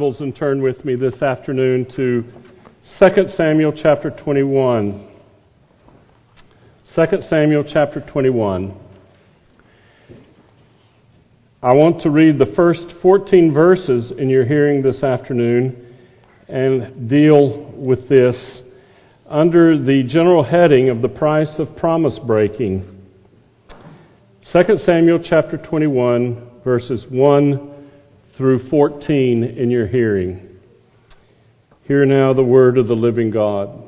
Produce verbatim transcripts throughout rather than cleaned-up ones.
And turn with me this afternoon to Second Samuel chapter twenty-one. Second Samuel chapter twenty-one. I want to read the first fourteen verses in your hearing this afternoon and deal with this under the general heading of the price of promise breaking. Second Samuel chapter twenty-one, verses one through fourteen in your hearing. Hear now the word of the living God.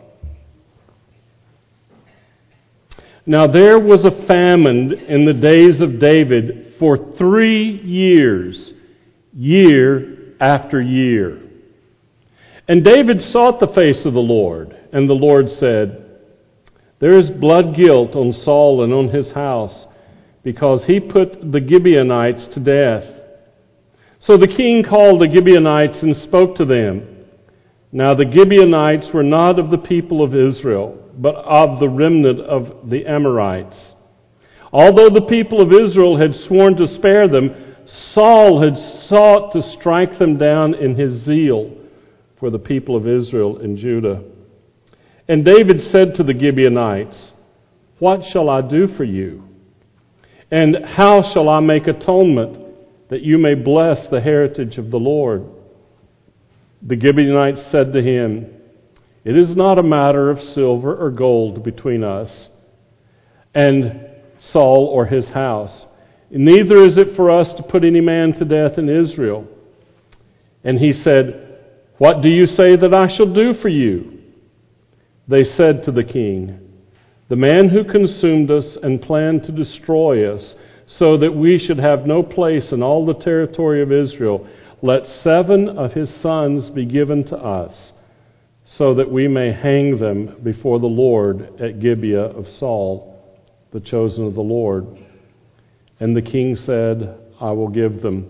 Now there was a famine in the days of David for three years, year after year. And David sought the face of the Lord, and the Lord said, "There is blood guilt on Saul and on his house, because he put the Gibeonites to death." So the king called the Gibeonites and spoke to them. Now the Gibeonites were not of the people of Israel, but of the remnant of the Amorites. Although the people of Israel had sworn to spare them, Saul had sought to strike them down in his zeal for the people of Israel and Judah. And David said to the Gibeonites, "What shall I do for you? And how shall I make atonement that you may bless the heritage of the Lord?" The Gibeonites said to him, "It is not a matter of silver or gold between us and Saul or his house. Neither is it for us to put any man to death in Israel." And he said, "What do you say that I shall do for you?" They said to the king, "The man who consumed us and planned to destroy us, so that we should have no place in all the territory of Israel, let seven of his sons be given to us, so that we may hang them before the Lord at Gibeah of Saul, the chosen of the Lord." And the king said, "I will give them."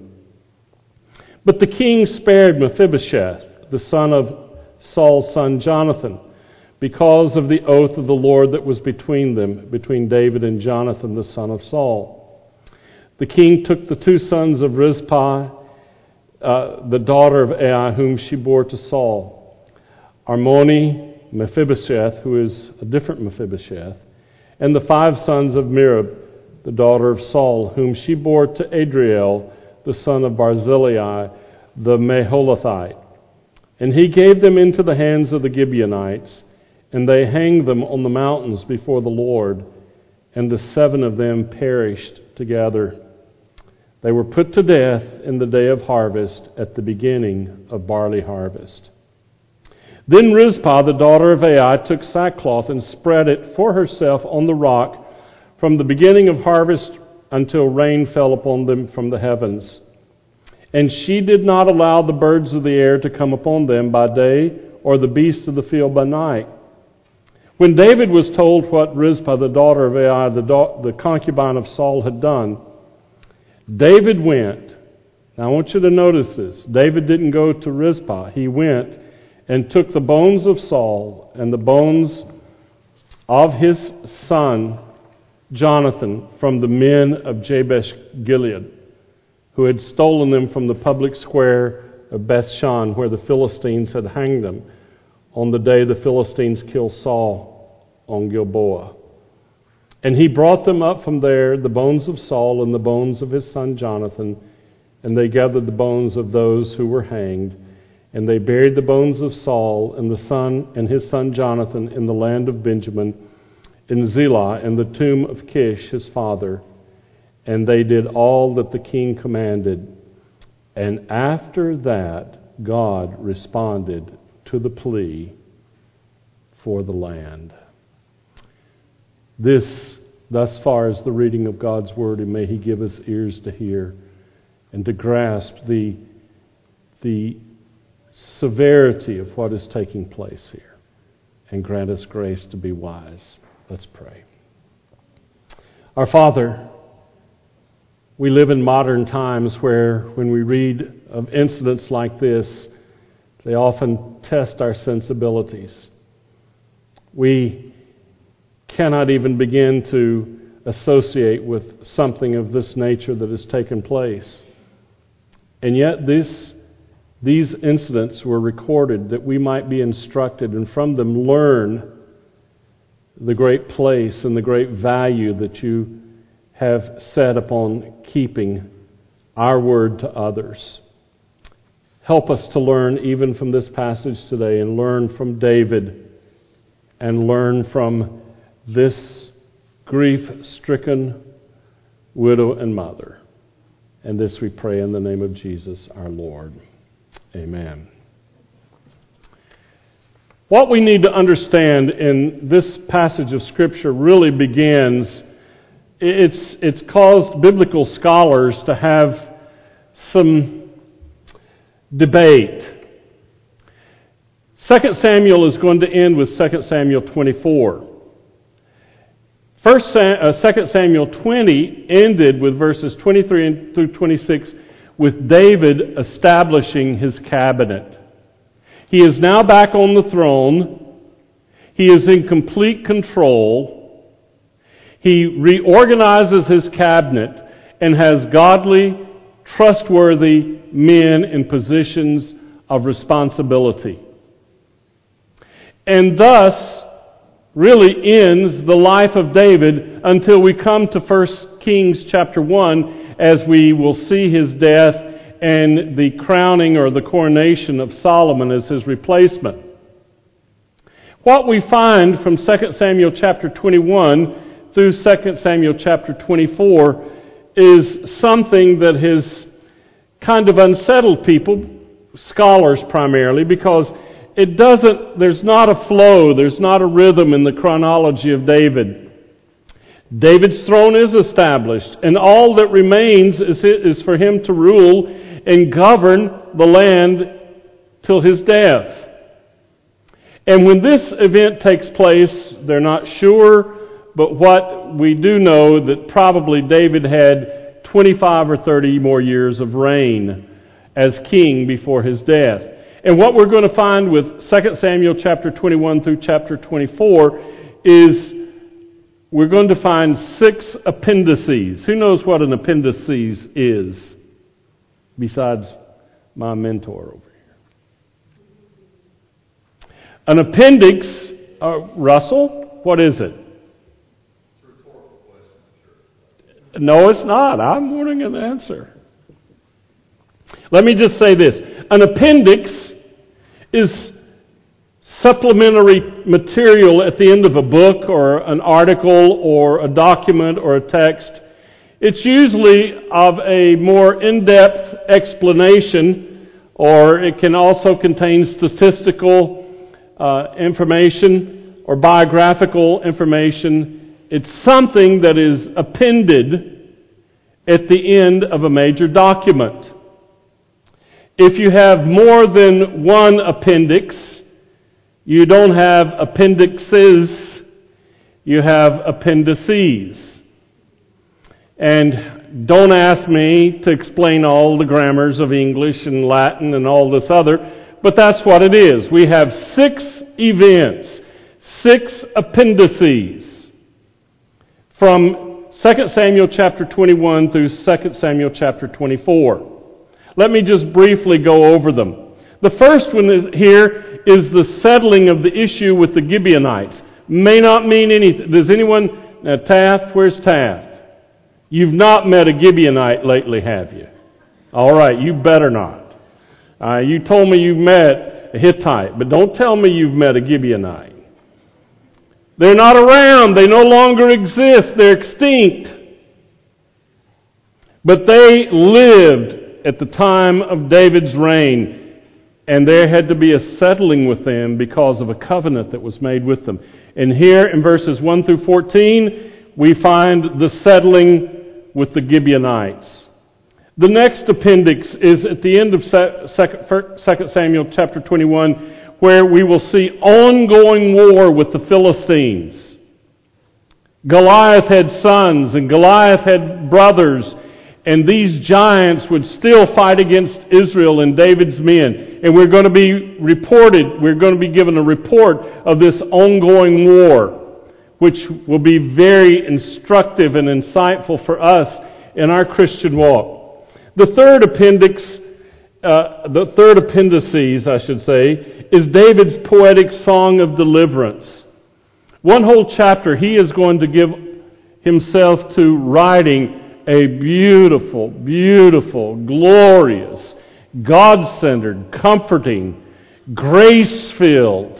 But the king spared Mephibosheth, the son of Saul's son Jonathan, because of the oath of the Lord that was between them, between David and Jonathan, the son of Saul. The king took the two sons of Rizpah, uh, the daughter of Ai, whom she bore to Saul, Armoni, Mephibosheth, who is a different Mephibosheth, and the five sons of Merib, the daughter of Saul, whom she bore to Adriel, the son of Barzillai, the Meholathite. And he gave them into the hands of the Gibeonites, and they hanged them on the mountains before the Lord, and the seven of them perished together. They were put to death in the day of harvest, at the beginning of barley harvest. Then Rizpah, the daughter of Ai, took sackcloth and spread it for herself on the rock from the beginning of harvest until rain fell upon them from the heavens. And she did not allow the birds of the air to come upon them by day, or the beasts of the field by night. When David was told what Rizpah, the daughter of Ai, the, da- the concubine of Saul, had done, David went. Now I want you to notice this. David didn't go to Rizpah. He went and took the bones of Saul and the bones of his son Jonathan from the men of Jabesh Gilead, who had stolen them from the public square of Bethshan, where the Philistines had hanged them on the day the Philistines killed Saul on Gilboa. And he brought them up from there, the bones of Saul and the bones of his son Jonathan, and they gathered the bones of those who were hanged, and they buried the bones of Saul and the son and his son Jonathan in the land of Benjamin, in Zelah, in the tomb of Kish his father. And they did all that the king commanded. And after that, God responded to the plea for the land. This, thus far, is the reading of God's Word, and may He give us ears to hear and to grasp the, the severity of what is taking place here, and grant us grace to be wise. Let's pray. Our Father, we live in modern times where, when we read of incidents like this, they often test our sensibilities. We cannot even begin to associate with something of this nature that has taken place. And yet this these incidents were recorded that we might be instructed and from them learn the great place and the great value that you have set upon keeping our word to others. Help us to learn even from this passage today and learn from David and learn from this grief-stricken widow and mother. And this we pray in the name of Jesus our Lord. Amen. What we need to understand in this passage of Scripture really begins, it's, it's caused biblical scholars to have some debate. Second Samuel is going to end with Second Samuel twenty-four. First, uh, Second Samuel twenty ended with verses twenty-three through twenty-six with David establishing his cabinet. He is now back on the throne. He is in complete control. He reorganizes his cabinet and has godly, trustworthy men in positions of responsibility. And thus really ends the life of David until we come to First Kings chapter one, as we will see his death and the crowning or the coronation of Solomon as his replacement. What we find from Second Samuel chapter twenty-one through Second Samuel chapter twenty-four is something that has kind of unsettled people, scholars primarily, because it doesn't, there's not a flow, there's not a rhythm in the chronology of David. David's throne is established, and all that remains is, is for him to rule and govern the land till his death. And when this event takes place, they're not sure, but what we do know that probably David had twenty-five or thirty more years of reign as king before his death. And what we're going to find with Second Samuel chapter twenty-one through chapter twenty-four is we're going to find six appendices. Who knows what an appendices is besides my mentor over here? An appendix, uh, Russell, what is it? No, it's not. I'm wanting an answer. Let me just say this. An appendix is supplementary material at the end of a book or an article or a document or a text. It's usually of a more in-depth explanation, or it can also contain statistical uh, information or biographical information. It's something that is appended at the end of a major document. If you have more than one appendix, you don't have appendixes, you have appendices. And don't ask me to explain all the grammars of English and Latin and all this other, but that's what it is. We have six events, six appendices from Second Samuel chapter twenty-one through Second Samuel chapter twenty-four. Let me just briefly go over them. The first one is here is the settling of the issue with the Gibeonites. May not mean anything. Does anyone, uh, Taft, where's Taft? You've not met a Gibeonite lately, have you? All right, you better not. Uh, you told me you've met a Hittite, but don't tell me you've met a Gibeonite. They're not around. They no longer exist. They're extinct. But they lived at the time of David's reign, and there had to be a settling with them because of a covenant that was made with them. And here in verses one through fourteen, we find the settling with the Gibeonites. The next appendix is at the end of Second Samuel chapter twenty-one, where we will see ongoing war with the Philistines. Goliath had sons, and Goliath had brothers, and these giants would still fight against Israel and David's men. And we're going to be reported, we're going to be given a report of this ongoing war, which will be very instructive and insightful for us in our Christian walk. The third appendix uh, the third appendices, I should say, is David's poetic song of deliverance. One whole chapter he is going to give himself to writing a beautiful, beautiful, glorious, God-centered, comforting, grace-filled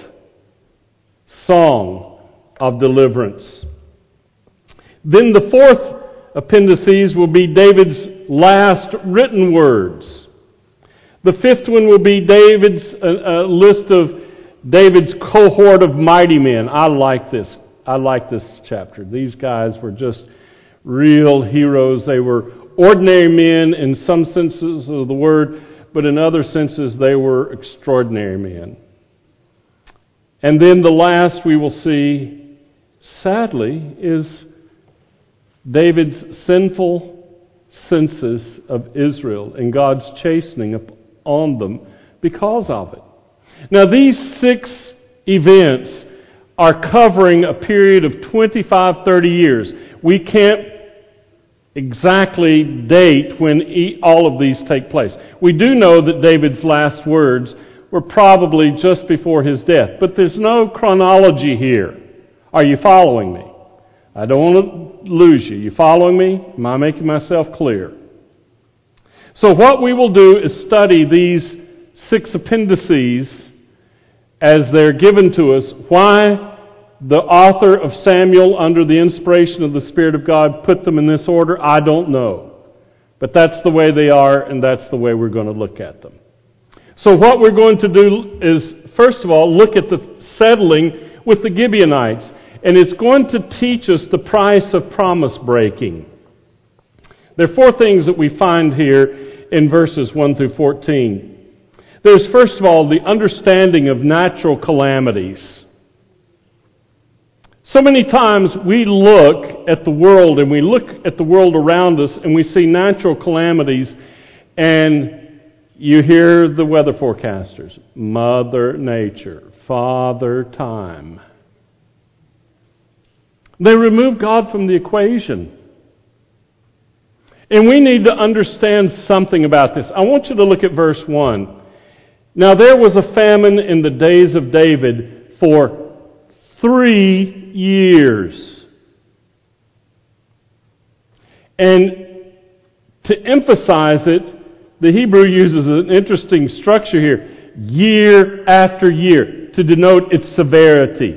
song of deliverance. Then the fourth appendices will be David's last written words. The fifth one will be David's uh, uh, list of David's cohort of mighty men. I like this. I like this chapter. These guys were just real heroes. They were ordinary men in some senses of the word, but in other senses they were extraordinary men. And then the last we will see, sadly, is David's sinful census of Israel and God's chastening on them because of it. Now these six events are covering a period of twenty-five, thirty years. We can't exactly date when all of these take place. We do know that David's last words were probably just before his death, but there's no chronology here. Are you following me? I don't want to lose you. You following me? Am I making myself clear? So what we will do is study these six appendices as they're given to us. Why the author of Samuel, under the inspiration of the Spirit of God, put them in this order, I don't know. But that's the way they are, and that's the way we're going to look at them. So what we're going to do is, first of all, look at the settling with the Gibeonites. And it's going to teach us the price of promise breaking. There are four things that we find here in verses one through fourteen. There's, first of all, the understanding of natural calamities. So many times we look at the world and we look at the world around us and we see natural calamities, and you hear the weather forecasters, Mother Nature, Father Time. They remove God from the equation. And we need to understand something about this. I want you to look at verse one. Now there was a famine in the days of David for three years. And to emphasize it, the Hebrew uses an interesting structure here. Year after year, to denote its severity.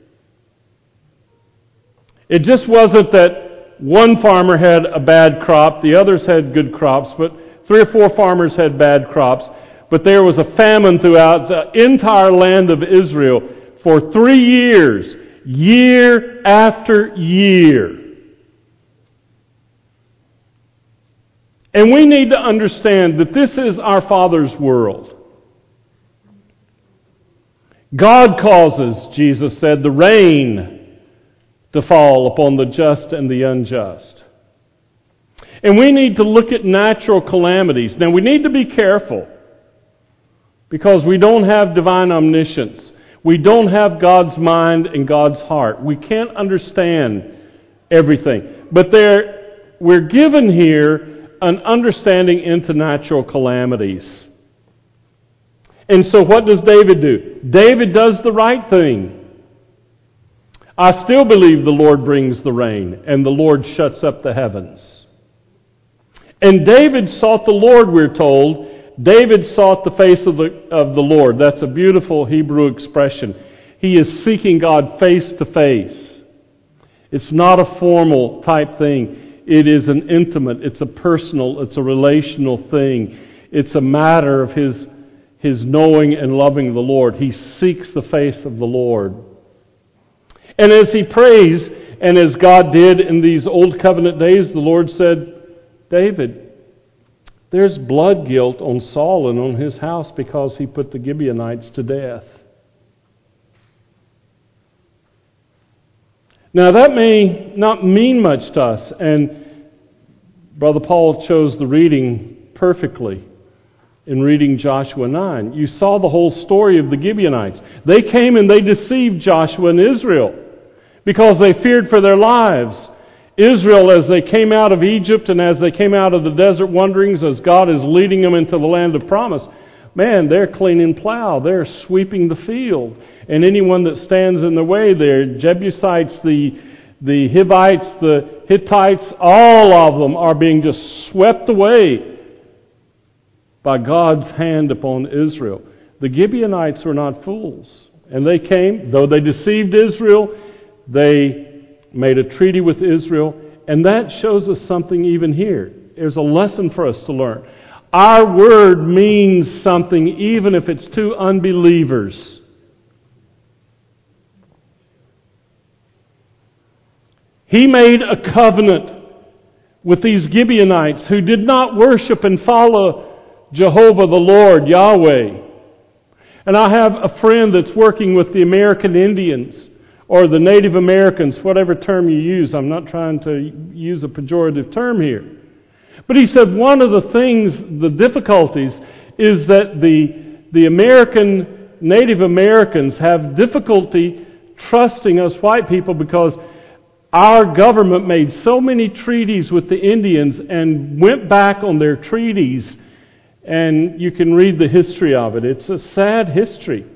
It just wasn't that one farmer had a bad crop, the others had good crops, but three or four farmers had bad crops. But there was a famine throughout the entire land of Israel for three years, year after year. And we need to understand that this is our Father's world. God causes, Jesus said, the rain to fall upon the just and the unjust. And we need to look at natural calamities. Now we need to be careful, because we don't have divine omniscience. We don't have God's mind and God's heart. We can't understand everything. But there, we're given here an understanding into natural calamities. And so what does David do? David does the right thing. I still believe the Lord brings the rain, and the Lord shuts up the heavens. And David sought the Lord, we're told. David sought the face of the, of the Lord. That's a beautiful Hebrew expression. He is seeking God face to face. It's not a formal type thing. It is an intimate, it's a personal, it's a relational thing. It's a matter of his, his knowing and loving the Lord. He seeks the face of the Lord. And as he prays, and as God did in these old covenant days, the Lord said, David, there's blood guilt on Saul and on his house because he put the Gibeonites to death. Now that may not mean much to us, and Brother Paul chose the reading perfectly in reading Joshua nine. You saw the whole story of the Gibeonites. They came and they deceived Joshua and Israel because they feared for their lives. Israel, as they came out of Egypt and as they came out of the desert wanderings, as God is leading them into the land of promise, man, they're cleaning plow. They're sweeping the field. And anyone that stands in the way there, Jebusites, the, the Hivites, the Hittites, all of them are being just swept away by God's hand upon Israel. The Gibeonites were not fools. And they came, though they deceived Israel, they made a treaty with Israel, and that shows us something even here. There's a lesson for us to learn. Our word means something even if it's to unbelievers. He made a covenant with these Gibeonites who did not worship and follow Jehovah the Lord, Yahweh. And I have a friend that's working with the American Indians, or the Native Americans, whatever term you use. I'm not trying to use a pejorative term here. But he said one of the things, the difficulties, is that the, the American, Native Americans have difficulty trusting us white people because our government made so many treaties with the Indians and went back on their treaties. And you can read the history of it. It's a sad history.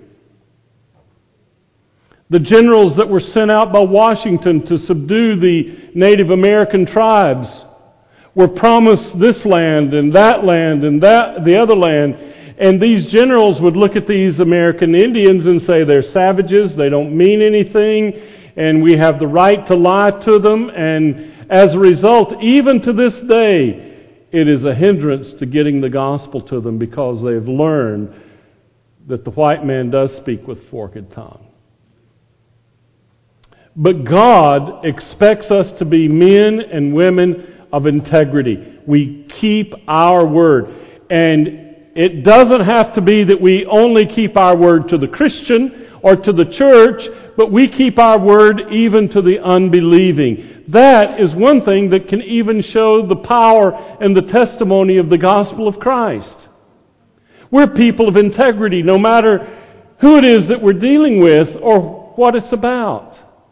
The generals that were sent out by Washington to subdue the Native American tribes were promised this land and that land and that the other land. And these generals would look at these American Indians and say they're savages, they don't mean anything, and we have the right to lie to them. And as a result, even to this day, it is a hindrance to getting the gospel to them because they've learned that the white man does speak with forked tongue. But God expects us to be men and women of integrity. We keep our word. And it doesn't have to be that we only keep our word to the Christian or to the church, but we keep our word even to the unbelieving. That is one thing that can even show the power and the testimony of the gospel of Christ. We're people of integrity, no matter who it is that we're dealing with or what it's about.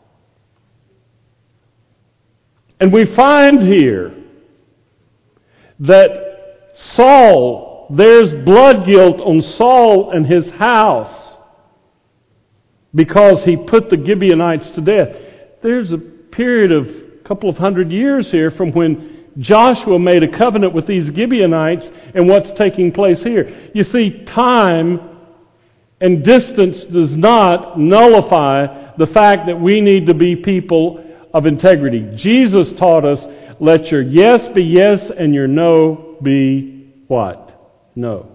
And we find here that Saul, there's blood guilt on Saul and his house because he put the Gibeonites to death. There's a period of a couple of hundred years here from when Joshua made a covenant with these Gibeonites and what's taking place here. You see, time and distance does not nullify the fact that we need to be people of integrity. Jesus taught us, let your yes be yes and your no be what? No.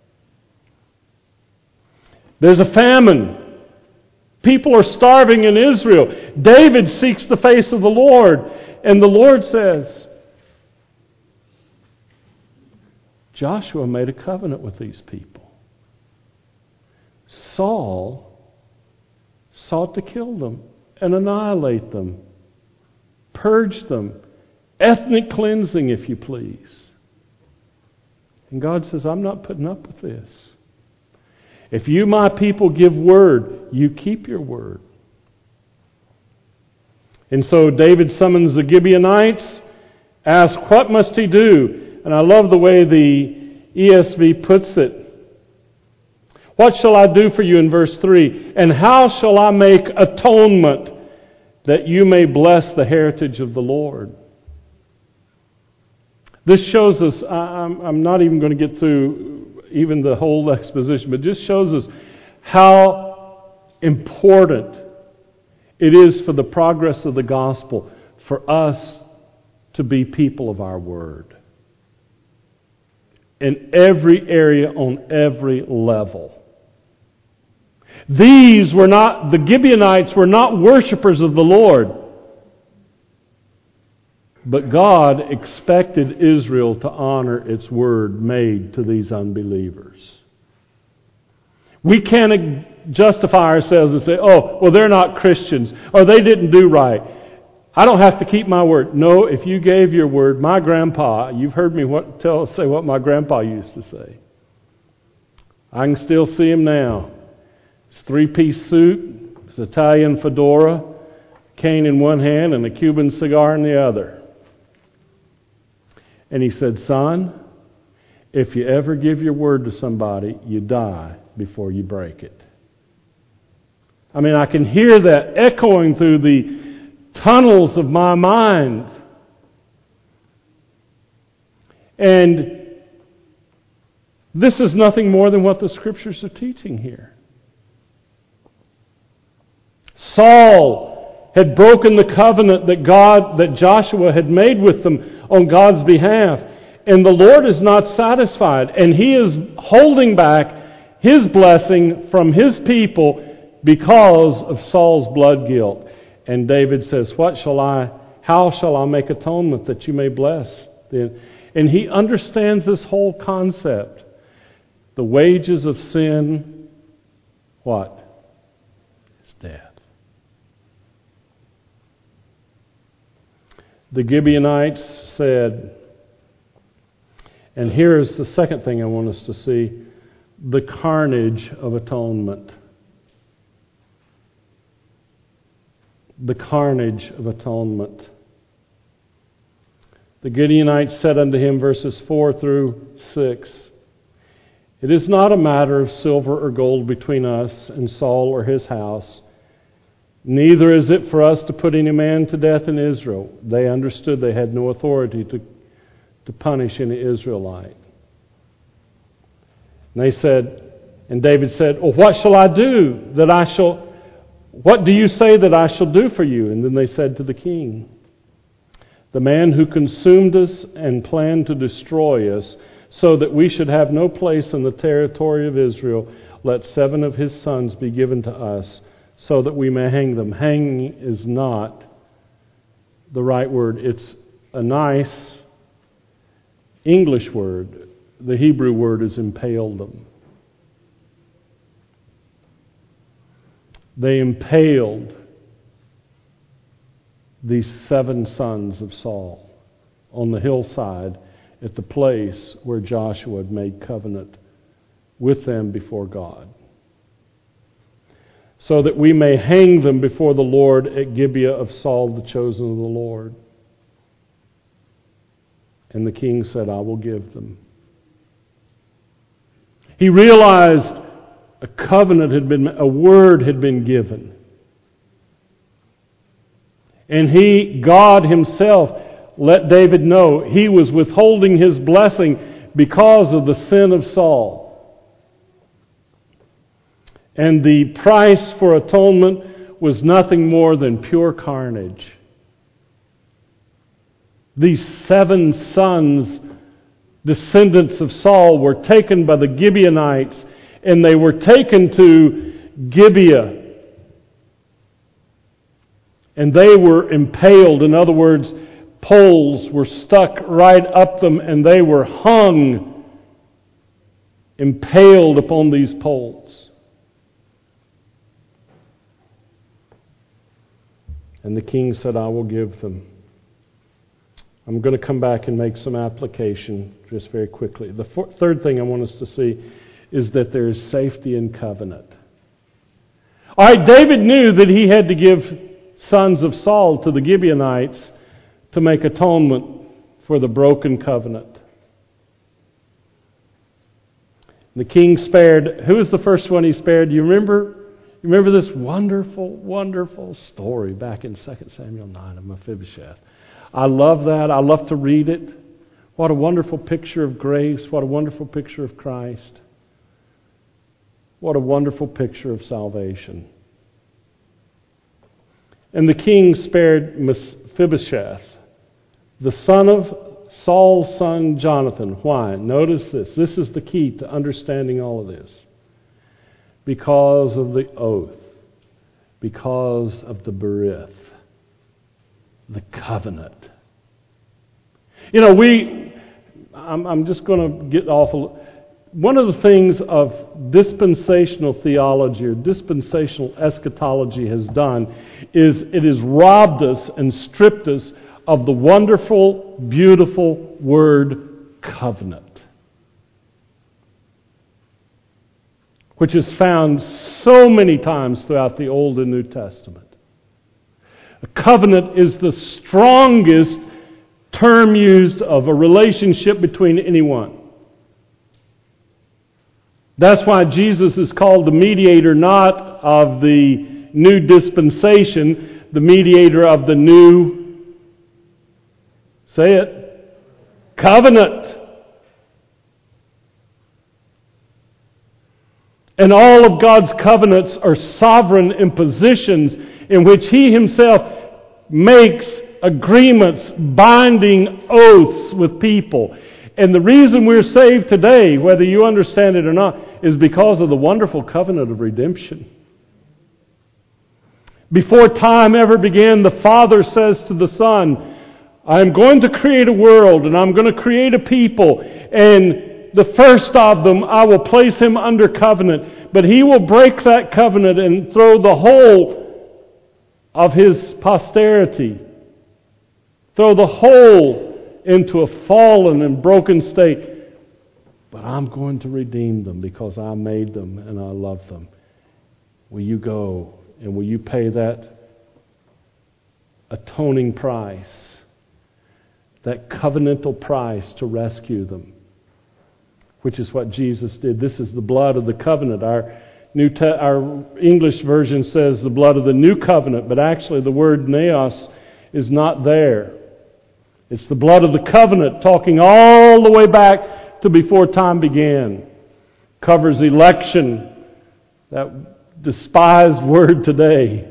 There's a famine. People are starving in Israel. David seeks the face of the Lord, and the Lord says, Joshua made a covenant with these people. Saul sought to kill them and annihilate them. Purge them. Ethnic cleansing, if you please. And God says, I'm not putting up with this. If you, my people, give word, you keep your word. And so David summons the Gibeonites, asks, what must he do? And I love the way the E S V puts it. What shall I do for you in verse three? And how shall I make atonement that you may bless the heritage of the Lord? This shows us, I'm, I'm not even going to get through even the whole exposition, but just shows us how important it is for the progress of the gospel for us to be people of our word. In every area, on every level. These were not, the Gibeonites were not worshipers of the Lord. But God expected Israel to honor its word made to these unbelievers. We can't justify ourselves and say, oh, well, they're not Christians, or they didn't do right. I don't have to keep my word. No, if you gave your word, my grandpa, you've heard me what, tell say what my grandpa used to say. I can still see him now. His three-piece suit, his Italian fedora, cane in one hand and a Cuban cigar in the other. And he said, son, if you ever give your word to somebody, you die before you break it. I mean, I can hear that echoing through the tunnels of my mind. And this is nothing more than what the Scriptures are teaching here. Saul had broken the covenant that God, that Joshua had made with them on God's behalf. And the Lord is not satisfied. And He is holding back His blessing from His people because of Saul's blood guilt. And David says, "What shall I, how shall I make atonement that you may bless?" And he understands this whole concept. The wages of sin, what? Is death. The Gibeonites said, and here's the second thing I want us to see, the carnage of atonement. The carnage of atonement. The Gibeonites said unto him, verses four through six, "It is not a matter of silver or gold between us and Saul or his house. Neither is it for us to put any man to death in Israel." They understood they had no authority to, to punish any Israelite. And they said, and David said, "Well, what shall I do that I shall, what do you say that I shall do for you?" And then they said to the king, "The man who consumed us and planned to destroy us so that we should have no place in the territory of Israel, let seven of his sons be given to us so that we may hang them." Hanging is not the right word. It's a nice English word. The Hebrew word is impale them. They impaled these seven sons of Saul on the hillside at the place where Joshua had made covenant with them before God, so that we may hang them before the Lord at Gibeah of Saul, the chosen of the Lord. And the king said, "I will give them." He realized a covenant had been, a word had been given. And he, God Himself, let David know He was withholding His blessing because of the sin of Saul. And the price for atonement was nothing more than pure carnage. These seven sons, descendants of Saul, were taken by the Gibeonites, and they were taken to Gibeah. And they were impaled. In other words, poles were stuck right up them, and they were hung, impaled upon these poles. And the king said, "I will give them." I'm going to come back and make some application just very quickly. The four, third thing I want us to see is that there is safety in covenant. All right, David knew that he had to give sons of Saul to the Gibeonites to make atonement for the broken covenant. The king spared, who was the first one he spared? Do you remember? You remember this wonderful, wonderful story back in Second Samuel nine of Mephibosheth? I love that. I love to read it. What a wonderful picture of grace. What a wonderful picture of Christ. What a wonderful picture of salvation. And the king spared Mephibosheth, the son of Saul's son Jonathan. Why? Notice this. This is the key to understanding all of this. Because of the oath. Because of the berith. The covenant. You know, we, I'm, I'm just going to get off a One of the things of dispensational theology or dispensational eschatology has done is it has robbed us and stripped us of the wonderful, beautiful word covenant, which is found so many times throughout the Old and New Testament. A covenant is the strongest term used of a relationship between anyone. That's why Jesus is called the mediator, not of the new dispensation, the mediator of the new, say it, covenant. And all of God's covenants are sovereign impositions in which He Himself makes agreements, binding oaths with people. And the reason we're saved today, whether you understand it or not, is because of the wonderful covenant of redemption. Before time ever began, the Father says to the Son, I'm going to create a world, and I'm going to create a people, and the first of them, I will place him under covenant, but he will break that covenant and throw the whole of his posterity, throw the whole into a fallen and broken state. But I'm going to redeem them because I made them and I love them. Will you go and will you pay that atoning price, that covenantal price to rescue them? Which is what Jesus did. This is the blood of the covenant. Our New Te- our English version says the blood of the new covenant, but actually the word naos is not there. It's the blood of the covenant, talking all the way back to before time began. Covers election, that despised word today.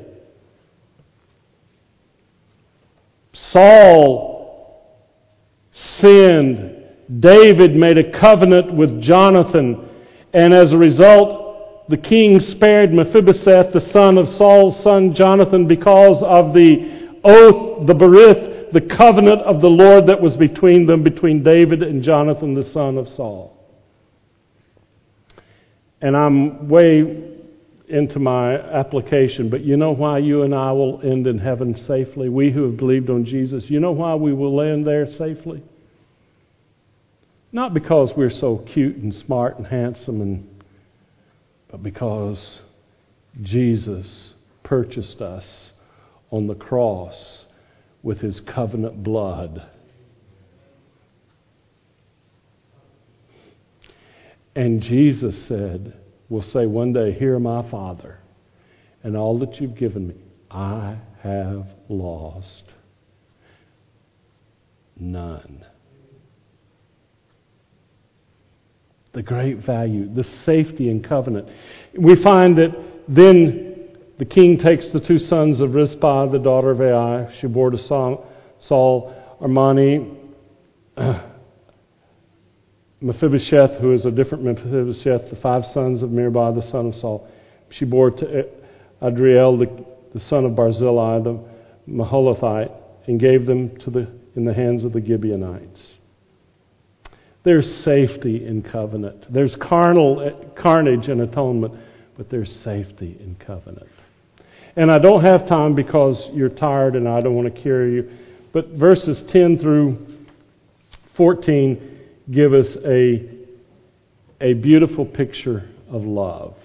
Saul sinned. David made a covenant with Jonathan, and as a result, the king spared Mephibosheth, the son of Saul's son Jonathan, because of the oath, the berith, the covenant of the Lord that was between them, between David and Jonathan, the son of Saul. And I'm way into my application, but you know why you and I will end in heaven safely? We who have believed on Jesus, you know why we will land there safely? Not because we're so cute and smart and handsome, and, but because Jesus purchased us on the cross with His covenant blood. And Jesus said, will say one day, here, my Father, and all that you've given me, I have lost none. The great value, the safety in covenant. We find that then the king takes the two sons of Rizpah, the daughter of Ai. She bore to Saul Armani, Mephibosheth, who is a different Mephibosheth, the five sons of Meribah, the son of Saul. She bore to Adriel, the, the son of Barzillai, the Maholathite, and gave them to the in the hands of the Gibeonites. There's safety in covenant. There's carnal carnage in atonement, but there's safety in covenant. And I don't have time because you're tired and I don't want to carry you. But verses ten through fourteen give us a, a beautiful picture of love.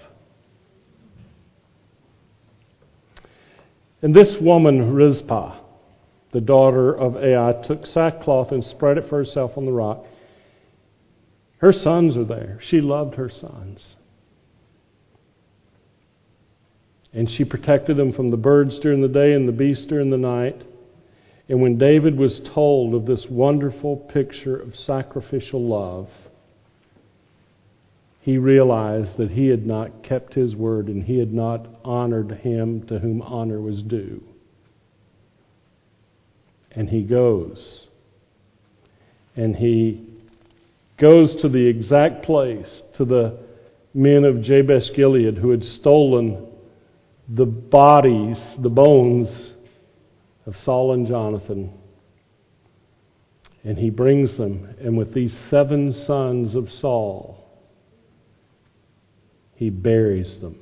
And this woman, Rizpah, the daughter of Ai, took sackcloth and spread it for herself on the rock. Her sons are there. She loved her sons. And she protected them from the birds during the day and the beasts during the night. And when David was told of this wonderful picture of sacrificial love, he realized that he had not kept his word and he had not honored him to whom honor was due. And he goes. And he goes to the exact place, to the men of Jabesh Gilead who had stolen the bodies, the bones of Saul and Jonathan. And he brings them, and with these seven sons of Saul, he buries them.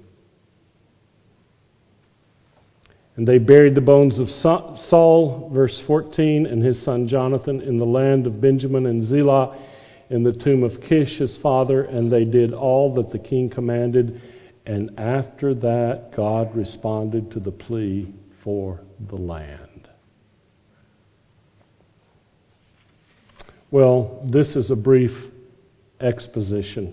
And they buried the bones of Saul, verse fourteen, and his son Jonathan in the land of Benjamin and Zelah, in the tomb of Kish, his father, and they did all that the king commanded. And after that, God responded to the plea for the land. Well, this is a brief exposition.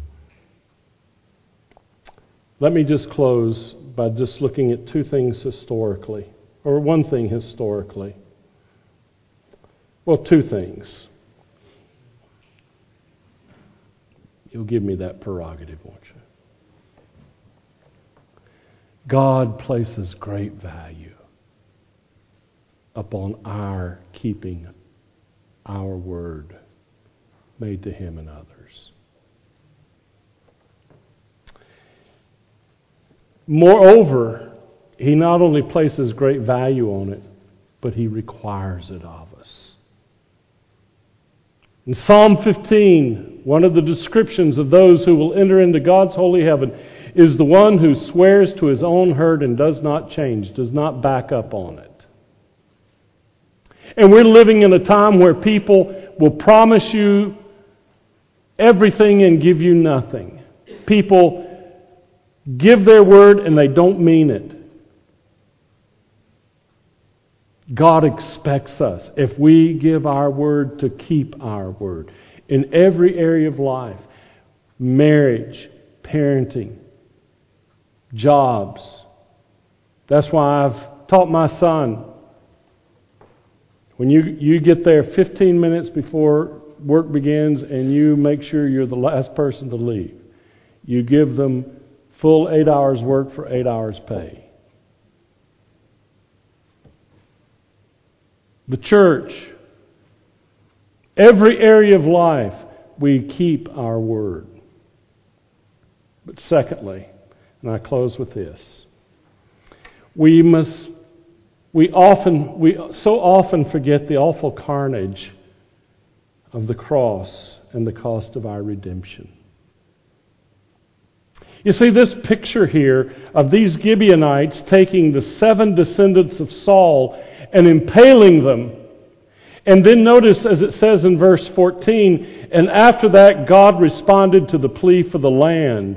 Let me just close by just looking at two things historically, or one thing historically. Well, two things. You'll give me that prerogative, won't you? God places great value upon our keeping our word made to Him and others. Moreover, He not only places great value on it, but He requires it of us. In Psalm fifteen, one of the descriptions of those who will enter into God's holy heaven is the one who swears to his own hurt and does not change, does not back up on it. And we're living in a time where people will promise you everything and give you nothing. People give their word and they don't mean it. God expects us, if we give our word, to keep our word. In every area of life, marriage, parenting, jobs. That's why I've taught my son, when you, you get there fifteen minutes before work begins and you make sure you're the last person to leave, you give them full eight hours work for eight hours pay. The church, every area of life, we keep our word. But secondly, and I close with this, we must, we often, we so often forget the awful carnage of the cross and the cost of our redemption. You see, this picture here of these Gibeonites taking the seven descendants of Saul and impaling them. And then notice, as it says in verse fourteen, and after that God responded to the plea for the land.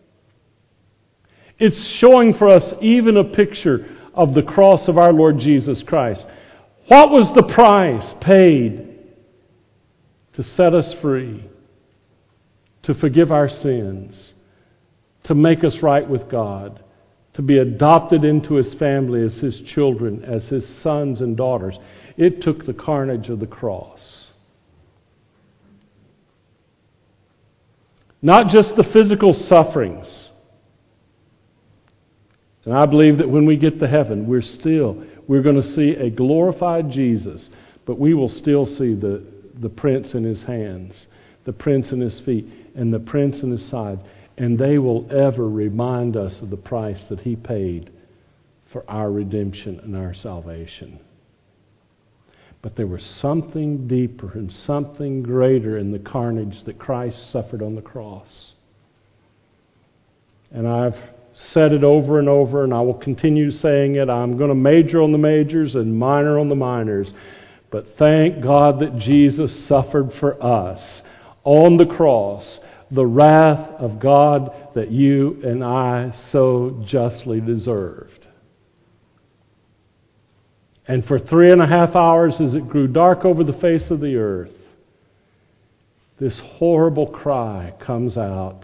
It's showing for us even a picture of the cross of our Lord Jesus Christ. What was the price paid to set us free, to forgive our sins, to make us right with God, to be adopted into His family as His children, as His sons and daughters? It took the carnage of the cross. Not just the physical sufferings. And I believe that when we get to heaven, we're still, we're going to see a glorified Jesus, but we will still see the, the prints in His hands, the prints in His feet, and the prints in His side. And they will ever remind us of the price that He paid for our redemption and our salvation. But there was something deeper and something greater in the carnage that Christ suffered on the cross. And I've said it over and over, and I will continue saying it. I'm going to major on the majors and minor on the minors. But thank God that Jesus suffered for us on the cross the wrath of God that you and I so justly deserved. And for three and a half hours as it grew dark over the face of the earth, this horrible cry comes out,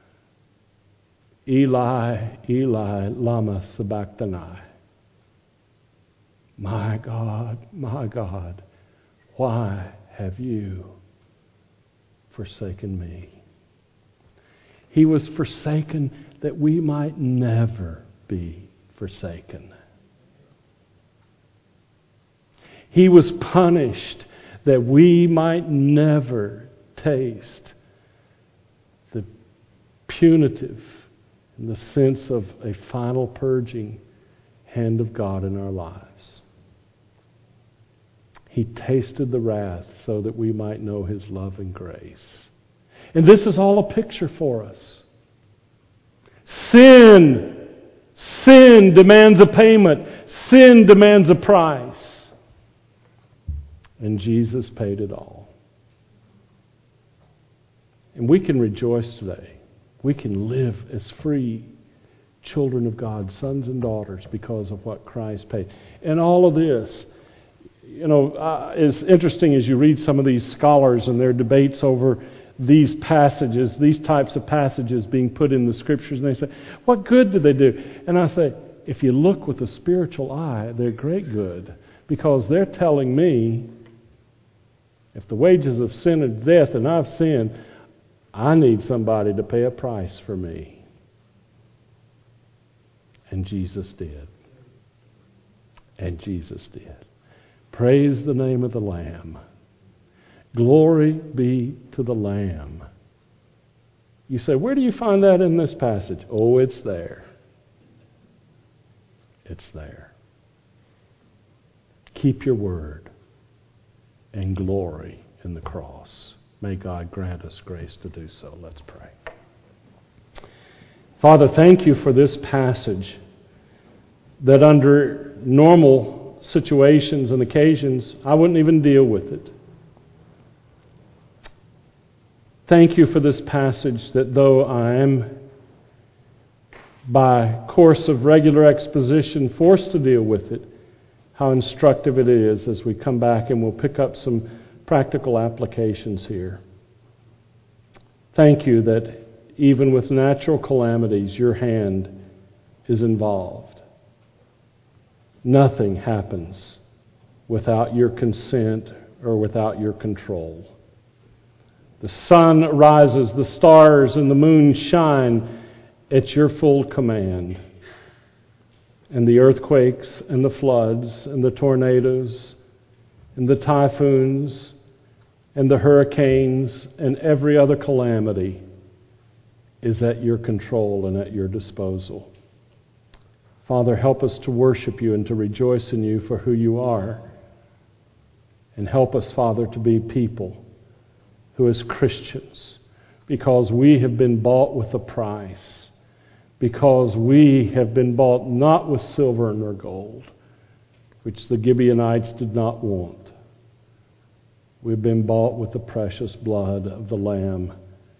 Eli, Eli, lama sabachthani. My God, my God, why have you forsaken me? He was forsaken that we might never be forsaken. He was punished that we might never taste the punitive, in the sense of a final purging, hand of God in our lives. He tasted the wrath so that we might know His love and grace. And this is all a picture for us. Sin, sin demands a payment. Sin demands a price. And Jesus paid it all. And we can rejoice today. We can live as free children of God, sons and daughters, because of what Christ paid. And all of this, you know, uh, is interesting as you read some of these scholars and their debates over these passages, these types of passages being put in the Scriptures, and they say, what good do they do? And I say, if you look with a spiritual eye, they're great good, because they're telling me, if the wages of sin is death and I've sinned, I need somebody to pay a price for me. And Jesus did. And Jesus did. Praise the name of the Lamb. Glory be to the Lamb. You say, where do you find that in this passage? Oh, it's there. It's there. Keep your word and glory in the cross. May God grant us grace to do so. Let's pray. Father, thank you for this passage that under normal situations and occasions, I wouldn't even deal with it. Thank you for this passage that though I am, by course of regular exposition, forced to deal with it, how instructive it is as we come back and we'll pick up some practical applications here. Thank you that even with natural calamities, your hand is involved. Nothing happens without your consent or without your control. The sun rises, the stars and the moon shine at your full command. And the earthquakes and the floods and the tornadoes and the typhoons and the hurricanes and every other calamity is at your control and at your disposal. Father, help us to worship you and to rejoice in you for who you are. And help us, Father, to be people who as Christians, because we have been bought with a price, because we have been bought not with silver nor gold, which the Gibeonites did not want. We've been bought with the precious blood of the Lamb,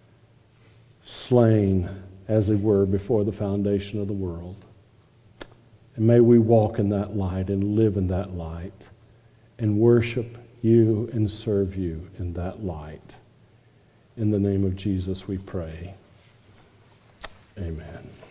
slain, as it were, before the foundation of the world. And may we walk in that light and live in that light and worship you and serve you in that light. In the name of Jesus we pray. Amen.